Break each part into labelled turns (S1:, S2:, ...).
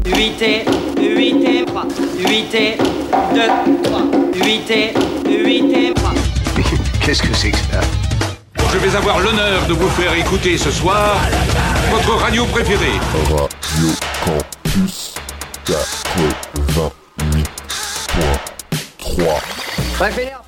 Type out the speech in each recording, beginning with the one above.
S1: 8 et 3, 8 et 2, 3, 8 et 3.
S2: Qu'est-ce que c'est que ça?
S3: Je vais avoir l'honneur de vous faire écouter ce soir votre radio préférée.
S4: Radio Campus 88.3.
S1: Préférez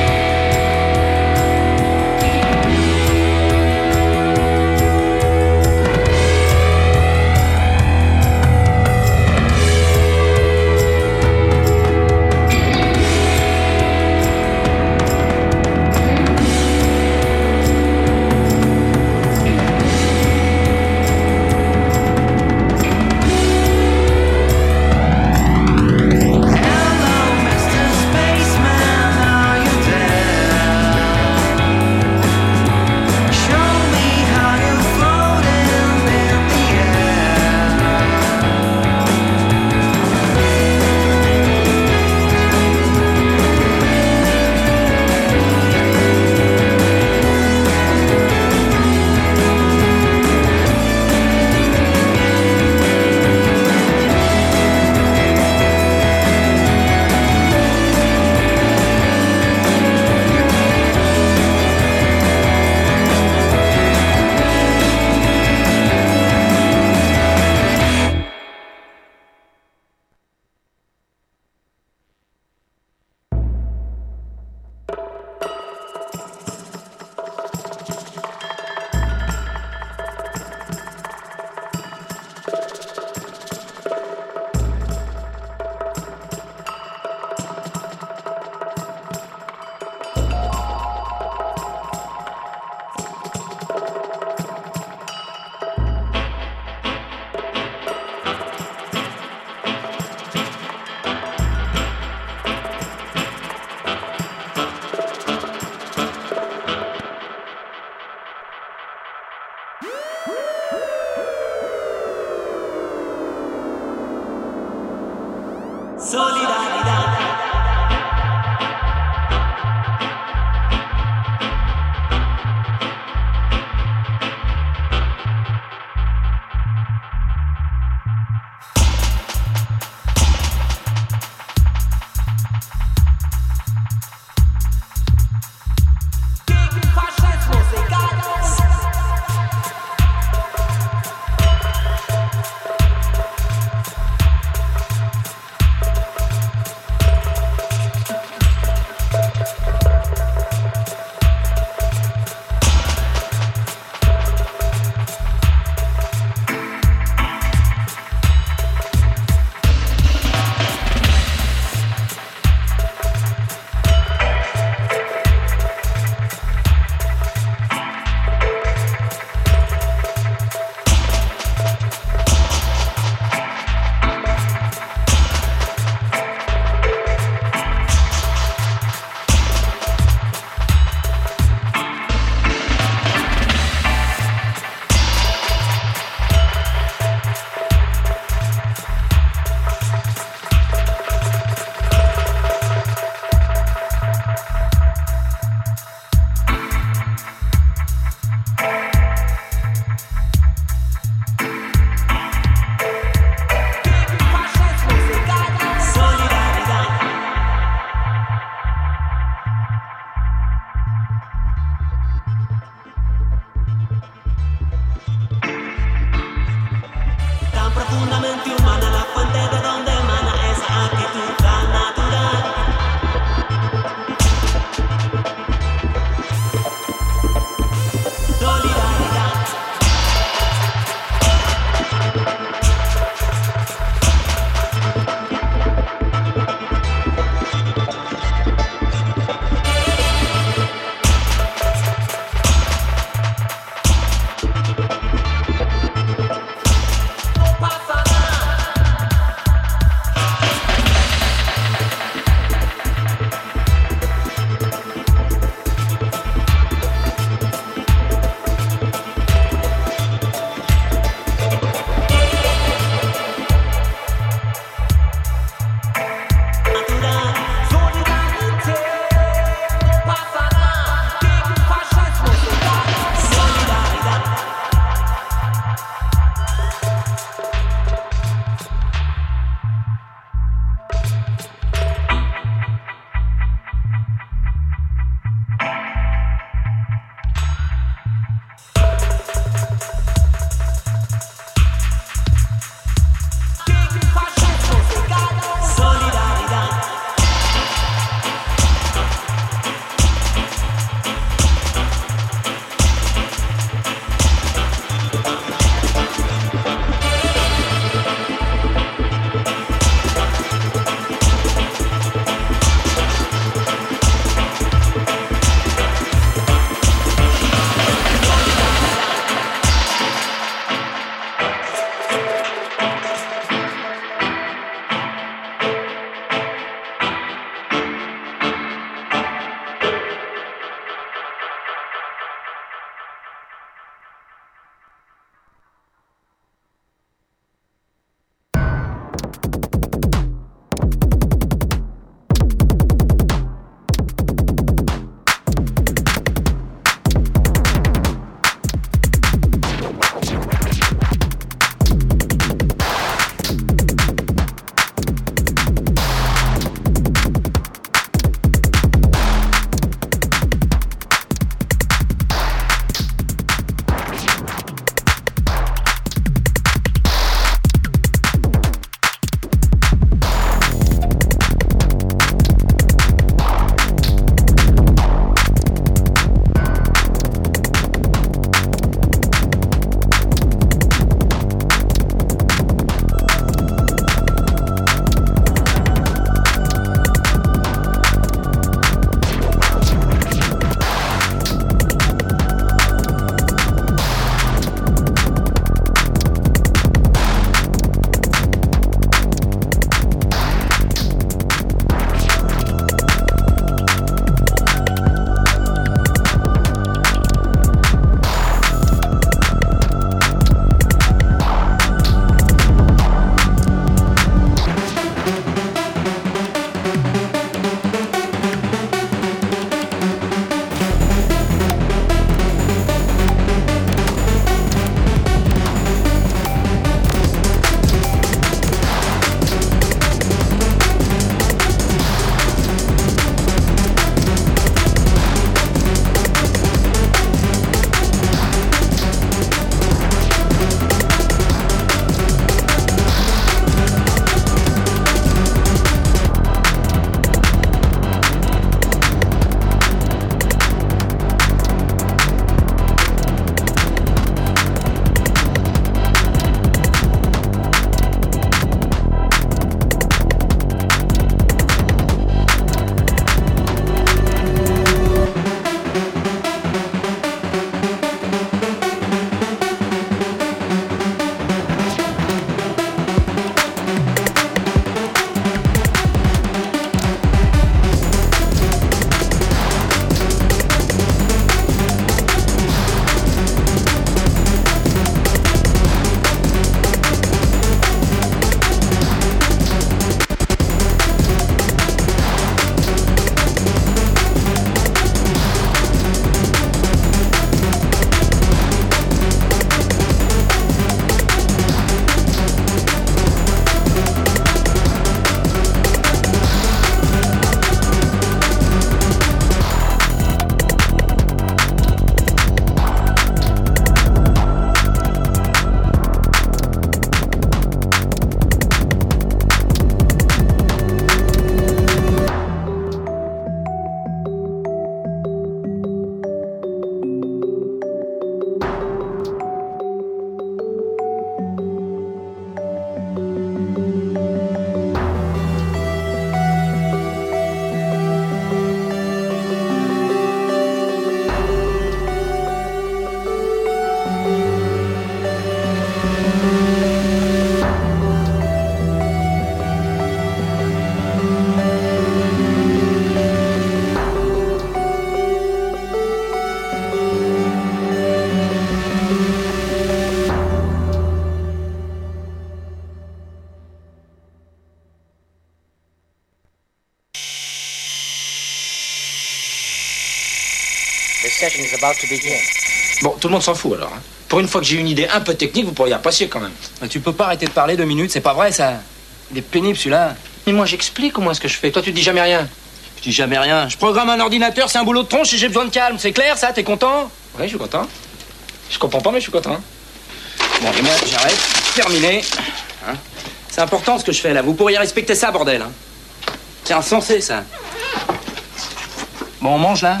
S5: is about to begin. Bon, tout le monde s'en fout alors. Hein. Pour une fois que j'ai une idée un peu technique, vous pourriez apprécier quand même.
S6: Tu peux pas arrêter de parler 2 minutes, c'est pas vrai ça. Il est pénible celui-là.
S5: Mais moi j'explique comment est-ce que je fais. Toi tu dis jamais rien.
S6: Je dis jamais rien. Je programme un ordinateur, c'est un boulot de tronche et j'ai besoin de calme. C'est clair ça, t'es content?
S5: Oui, je suis content. Je comprends pas mais je suis content.
S6: Bon, et moi j'arrête. Terminé. Hein, c'est important ce que je fais là. Vous pourriez respecter ça, bordel. Hein. C'est insensé ça. Bon, on mange là?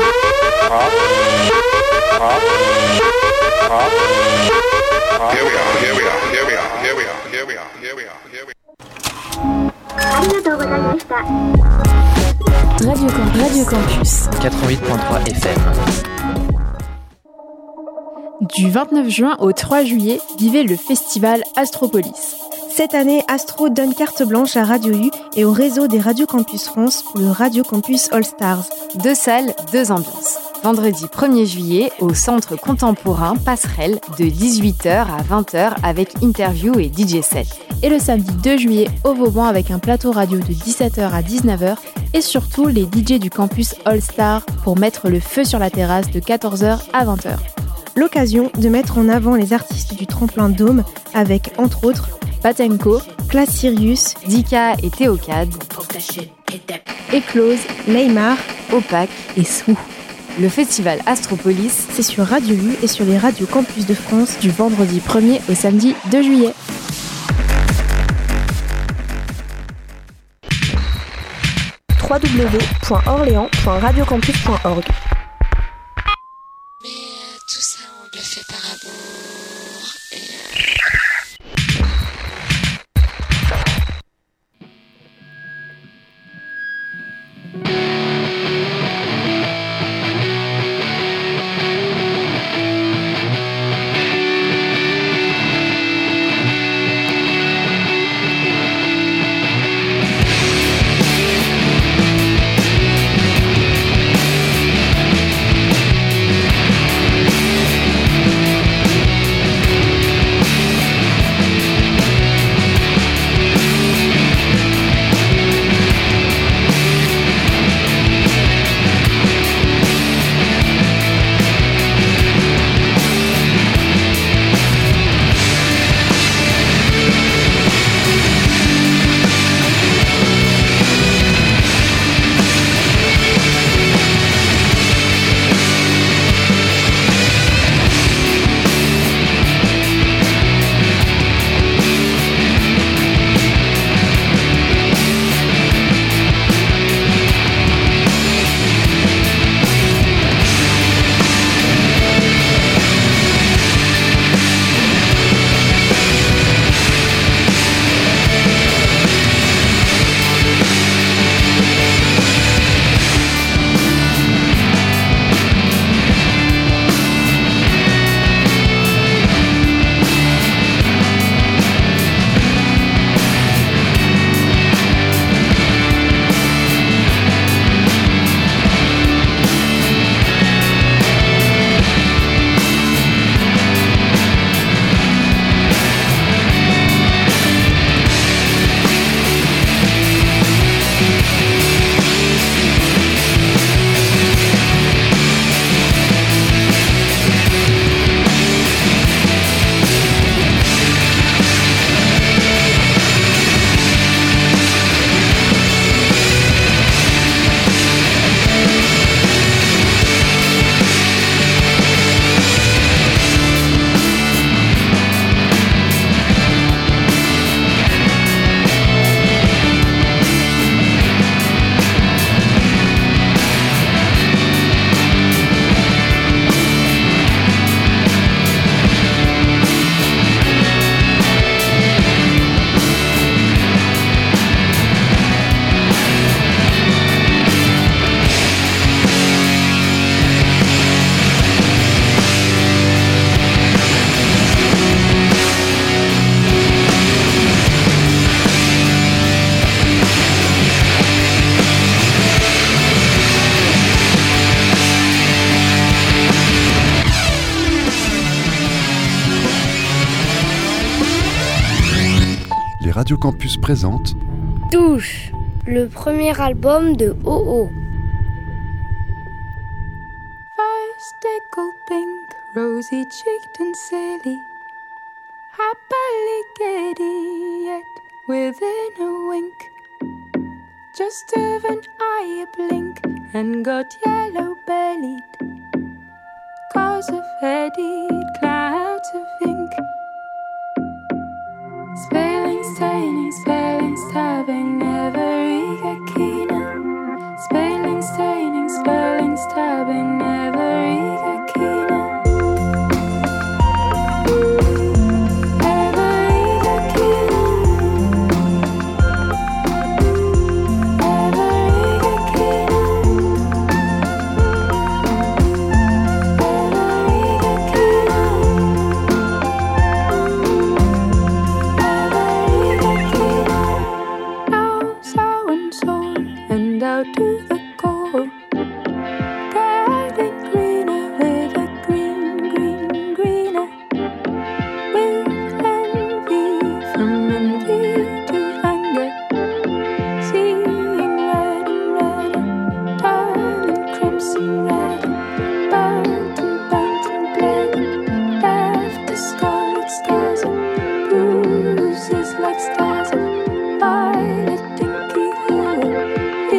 S7: Radio Campus
S8: 88.3 FM.
S7: Du 29 juin au 3 juillet, vivez le festival Astropolis.
S9: Cette année, Astro donne carte blanche à Radio U et au réseau des Radio Campus France pour le Radio Campus All Stars.
S7: 2 salles, 2 ambiances. Vendredi 1er juillet au Centre Contemporain Passerelle de 18h à 20h avec interview et DJ set.
S9: Et le samedi 2 juillet au Vauban avec un plateau radio de 17h à 19h et surtout les DJ du campus All Star pour mettre le feu sur la terrasse de 14h à 20h. L'occasion de mettre en avant les artistes du tremplin Dôme avec, entre autres,
S7: Patenko,
S9: Classe Sirius,
S7: Dika et Théocade,
S9: Eclose, Neymar,
S7: Opaque et Swoo. Le festival Astropolis,
S9: c'est sur Radio U et sur les radios campus de France du vendredi 1er au samedi 2 juillet.
S10: www.orléans.radiocampus.org.
S11: Mais tout ça, on le fait par amour.
S4: Radio Campus présente
S10: Touche, le premier album de OO.
S11: First take
S8: speckled pink, rosy-cheeked and silly, happily giddy, yet within a wink. Just of an eye a blink, and got yellow-bellied, cause of headied clouds of ink. Spelling, staining, spelling, stabbing, never get keener. Spelling, staining, spelling, stabbing, never get keener. To the core, getting greener with a green, green, greener. With envy, from envy to anger, seeing red and redder, turning crimson redder, burnt and bled, and left the scarlet scars and bruises like stars of violet dinky hue.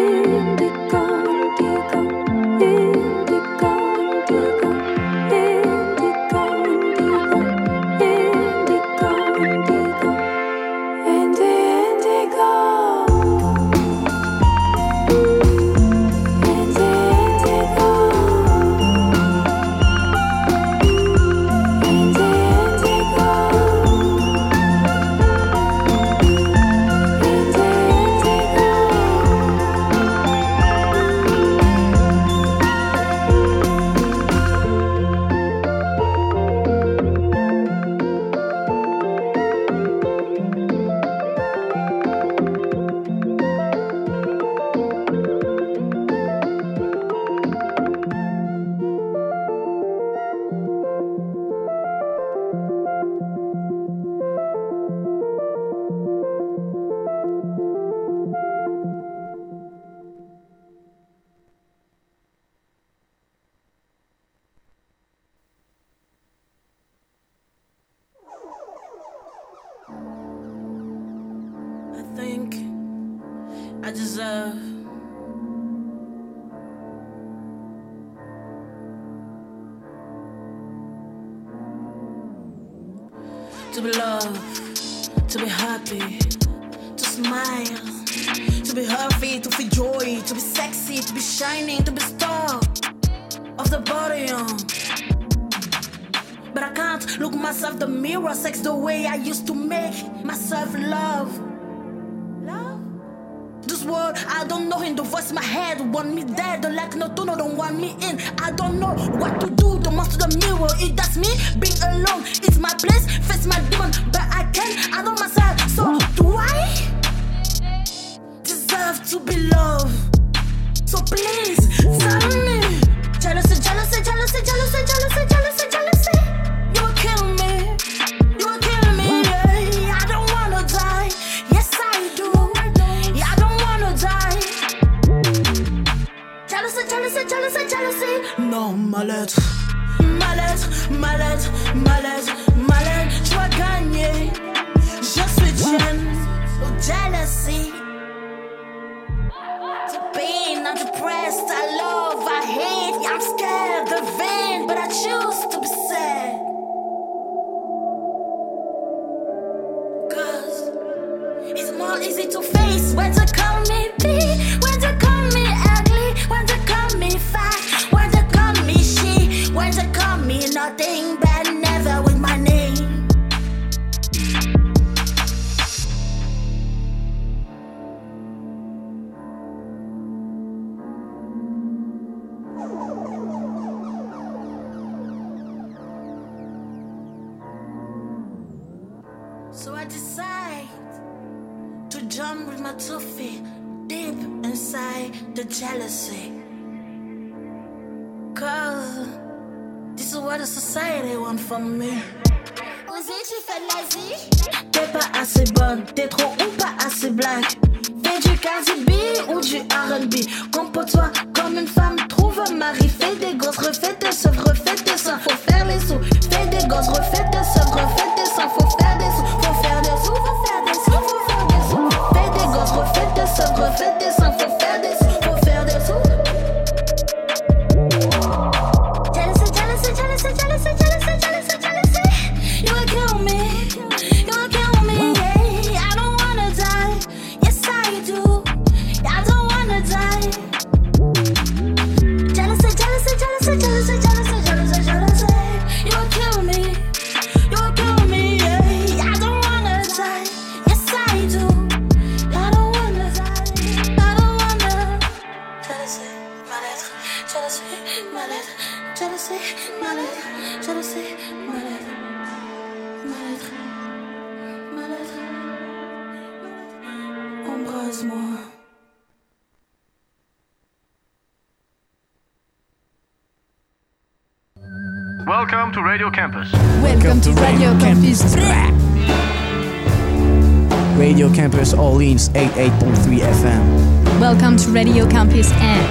S12: I deserve to be loved, to be happy, to smile, to be healthy, to feel joy, to be sexy, to be shining, to be star of the body. But I can't look myself in the mirror, sex the way I used to make myself love. This world, I don't know, in the voice in my head want me dead, don't like no tunnel, don't want me in. I don't know what to do, the monster the mirror, it that's me, being alone, it's my place, face my demon, but I can't, I know myself, so do I deserve to be loved? So please, tell me. Jealousy, jealousy, jealousy, jealousy, jealousy, jealousy, jealousy. You will kill me, you will kill me, yeah. I don't wanna die, yes I do. Jealousy, jealousy, jealousy. Non, mal-être, mal-être, mal-être, mal-être, mal-être. Je dois gagner. Je suis jeune. Jealousy. The pain, I'm depressed. I love, I hate. I'm scared, the vain, but I choose to be sad. Cause it's more easy to face when they call me B, when they call me ugly, when they call me fat, when they call me she, when they call me nothing but never with my name. So I decide to jump with my 2 feet deep inside the jealousy. Cause this is what the society want from me. Osez, tu fais de l'Asie. T'es pas assez bonne, t'es trop ou pas assez black. Fais du Cardi B ou du R&B. Comporte-toi comme une femme, trouve un mari. Fais des gosses, refais tes seufs, refais tes seins. Faut faire les sous. Fais des gosses, refais tes seufs, refais tes seins. Faut faire des sous, faut faire des sous, faut faire des sous, faut faire des sous. Fais des gosses, refais tes seufs, refais tes seins. Faut faire des sous, faut faire des sous. Jealousy, jealousy, jealousy, jealousy, jealousy, jealousy, jealousy. You will kill me. You will kill me. Yeah, I don't wanna die. Yes, I do. I don't wanna die. Jealousy, jealousy, jealousy, jealousy, jealousy, jealousy, jealousy. You will kill me. You will kill me. Yeah, I don't wanna die. Yes, I do. I don't wanna die. I don't wanna. Jealousy, mal-être. Jealousy, mal-être. Jealousy, mal-être. Jealousy, mal-être. Mal-être. Mal-être. Embrasse-moi.
S13: Welcome to Radio Campus.
S14: Welcome to Radio Campus. Radio Campus Orleans 88.3 FM.
S15: Welcome to Radio Campus N.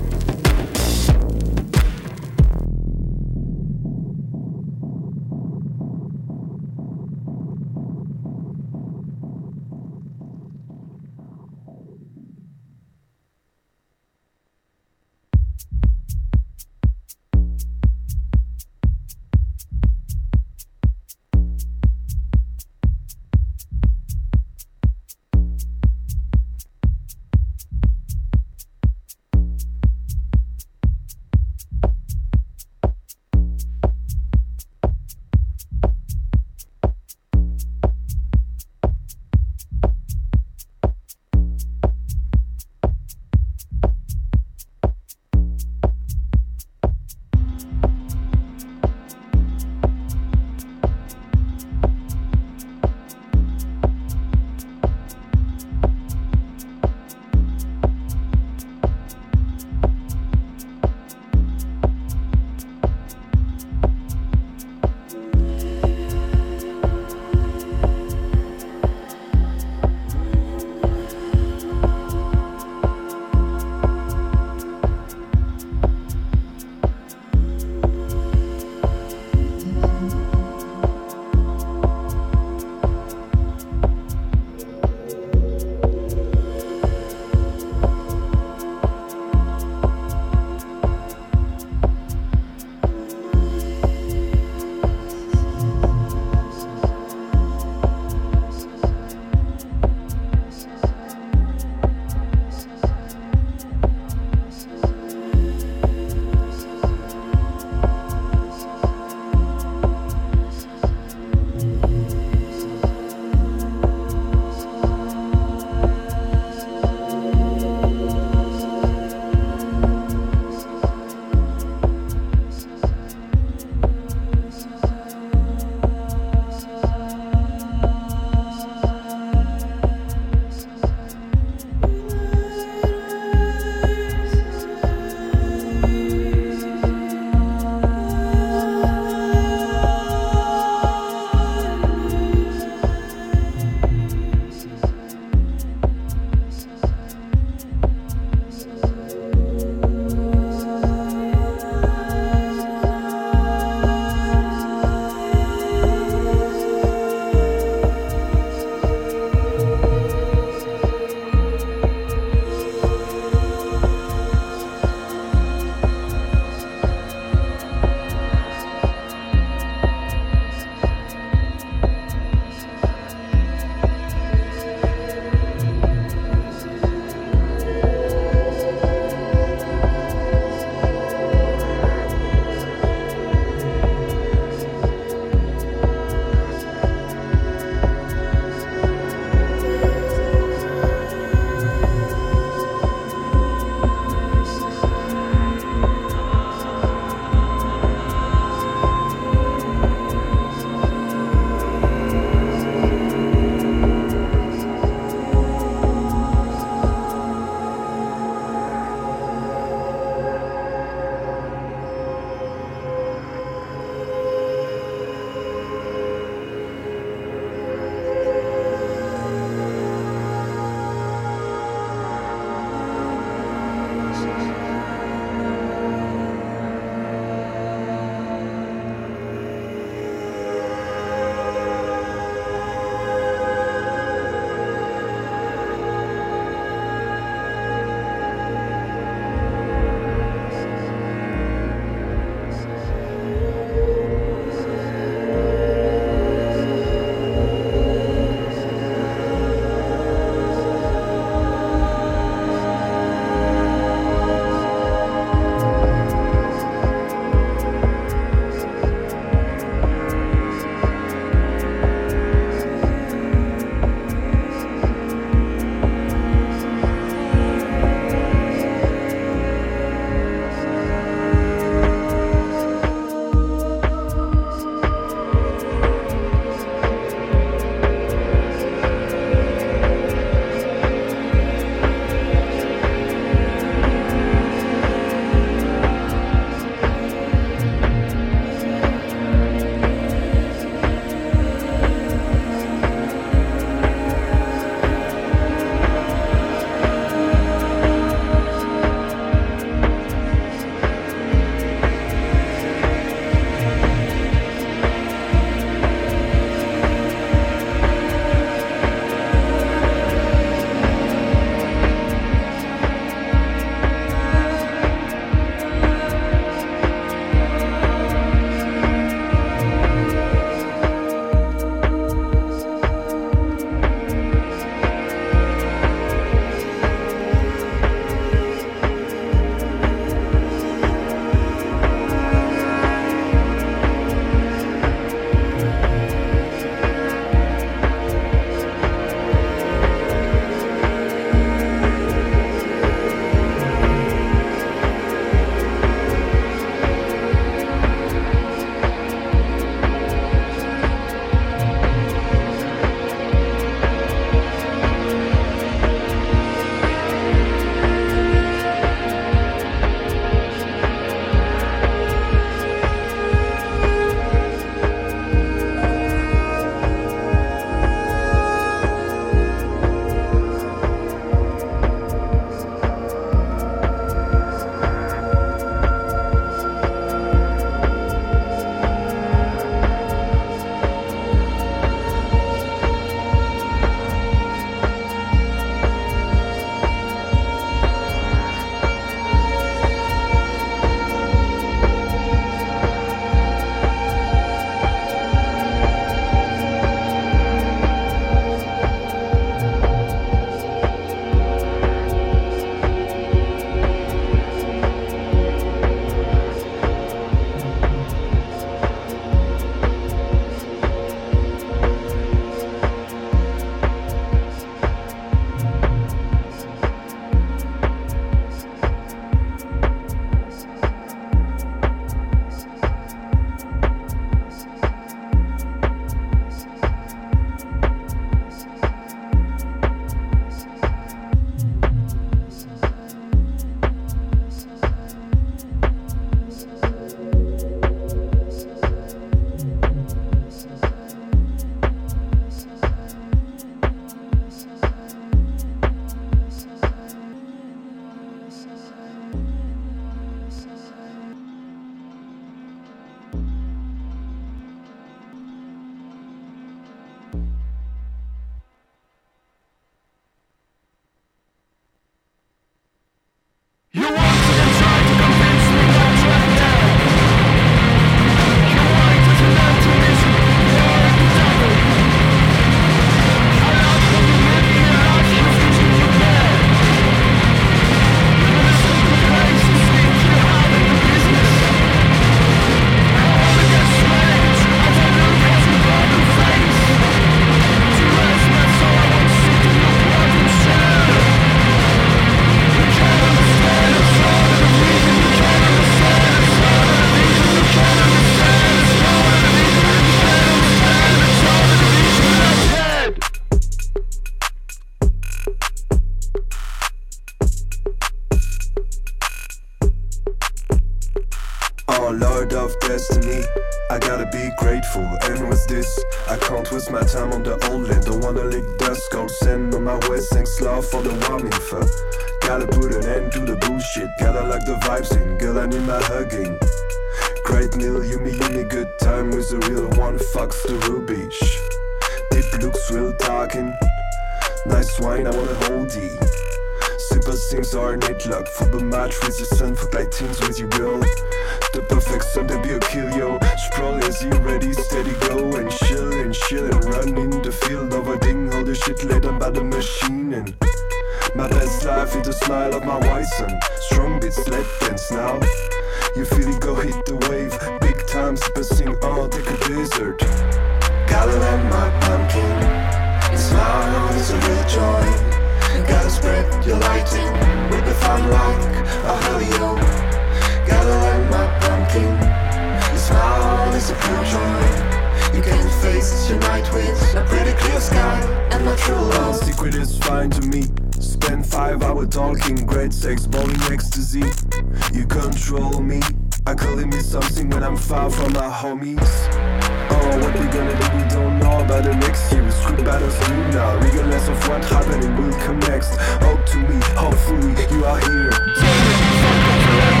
S16: our Lord of Destiny. I gotta be grateful, and with this I can't waste my time on the old land. Don't wanna lick dust, cold sand on my waist. Thanks love for the warming fur. Gotta put an end to the bullshit. Gotta like the vibes in, girl I need my hugging. Great meal, you me good time with the real one. Fucks the ruby. Deep looks real talking. Nice wine, I wanna hold you. Simple things are innate luck. Football match with your son, football teams with your girl. The perfect Sunday be a kill, yo. Sprawl as you ready, steady go. And chill and run in the field. Overding all the shit laid on by the machine. And my best life is the smile of my white son. Strong beats, let dance now. You feel it, go hit the wave. Big time, passing on, take a desert. Gotta land my pumpkin. It's loud, it's a real joy. You gotta spread your lighting with the fun like a helio. Gotta land my pumpkin. It's loud, it's a pure joy. You can face your night with a pretty clear sky and my true love. Secret is fine to me. Spend 5 hours talking, great sex, bowling ecstasy. You control me. I calling me something when I'm far from my homies. Oh, what we gonna do, we don't know about the next year. Screw battles you now, regardless of what happening will come next. Hope to me, hopefully you are here.